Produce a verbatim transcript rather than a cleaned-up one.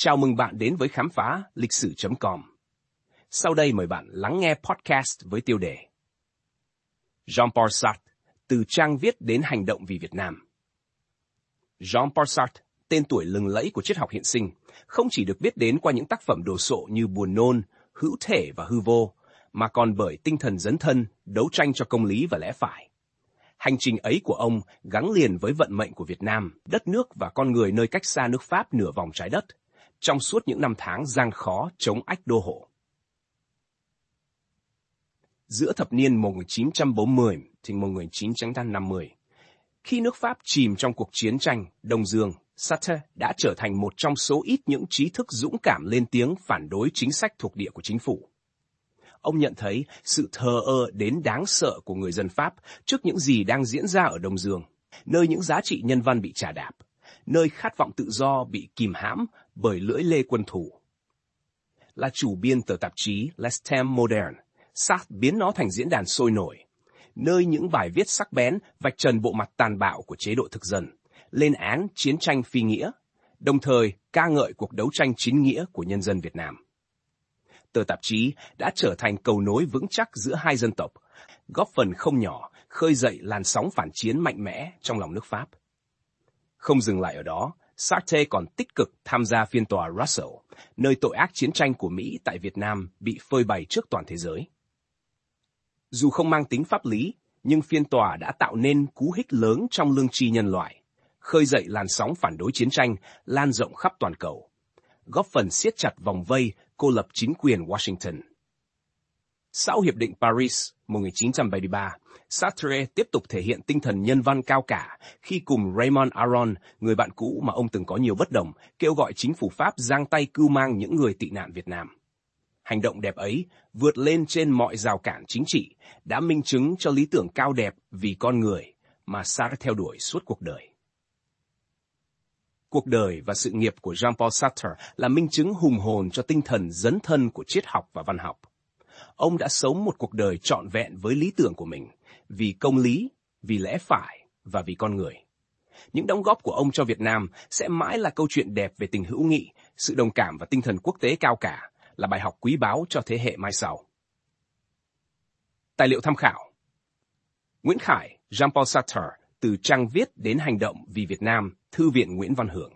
Chào mừng bạn đến với khám phá lịch sử chấm com. Sau đây mời bạn lắng nghe podcast với tiêu đề Jean-Paul Sartre, từ trang viết đến hành động vì Việt Nam. Jean-Paul Sartre, tên tuổi lừng lẫy của triết học hiện sinh, không chỉ được biết đến qua những tác phẩm đồ sộ như Buồn nôn, Hữu thể và Hư vô, mà còn bởi tinh thần dấn thân, đấu tranh cho công lý và lẽ phải. Hành trình ấy của ông gắn liền với vận mệnh của Việt Nam, đất nước và con người nơi cách xa nước Pháp nửa vòng trái đất, trong suốt những năm tháng gian khó chống ách đô hộ. Giữa thập niên một nghìn chín trăm bốn mươiถึงmột nghìn chín trăm năm mươi, khi nước Pháp chìm trong cuộc chiến tranh Đông Dương, Sartre đã trở thành một trong số ít những trí thức dũng cảm lên tiếng phản đối chính sách thuộc địa của chính phủ. Ông nhận thấy sự thờ ơ đến đáng sợ của người dân Pháp trước những gì đang diễn ra ở Đông Dương, nơi những giá trị nhân văn bị chà đạp, nơi khát vọng tự do bị kìm hãm bởi lưỡi lê quân thù. Là chủ biên tờ tạp chí Les Temps Modernes, Sartre biến nó thành diễn đàn sôi nổi, nơi những bài viết sắc bén vạch trần bộ mặt tàn bạo của chế độ thực dân, lên án chiến tranh phi nghĩa, đồng thời ca ngợi cuộc đấu tranh chính nghĩa của nhân dân Việt Nam. Tờ tạp chí đã trở thành cầu nối vững chắc giữa hai dân tộc, góp phần không nhỏ khơi dậy làn sóng phản chiến mạnh mẽ trong lòng nước Pháp. Không dừng lại ở đó, Sartre còn tích cực tham gia phiên tòa Russell, nơi tội ác chiến tranh của Mỹ tại Việt Nam bị phơi bày trước toàn thế giới. Dù không mang tính pháp lý, nhưng phiên tòa đã tạo nên cú hích lớn trong lương tri nhân loại, khơi dậy làn sóng phản đối chiến tranh lan rộng khắp toàn cầu, góp phần siết chặt vòng vây cô lập chính quyền Washington. Sau Hiệp định Paris một nghìn chín trăm bảy mươi ba, Sartre tiếp tục thể hiện tinh thần nhân văn cao cả khi cùng Raymond Aron, người bạn cũ mà ông từng có nhiều bất đồng, kêu gọi chính phủ Pháp giang tay cưu mang những người tị nạn Việt Nam. Hành động đẹp ấy, vượt lên trên mọi rào cản chính trị, đã minh chứng cho lý tưởng cao đẹp vì con người mà Sartre theo đuổi suốt cuộc đời. Cuộc đời và sự nghiệp của Jean-Paul Sartre là minh chứng hùng hồn cho tinh thần dấn thân của triết học và văn học. Ông đã sống một cuộc đời trọn vẹn với lý tưởng của mình, vì công lý, vì lẽ phải và vì con người. Những đóng góp của ông cho Việt Nam sẽ mãi là câu chuyện đẹp về tình hữu nghị, sự đồng cảm và tinh thần quốc tế cao cả, là bài học quý báu cho thế hệ mai sau. Tài liệu tham khảo: Nguyễn Khải, Jean-Paul Sartre, từ trang viết đến hành động vì Việt Nam, Thư viện Nguyễn Văn Hưởng.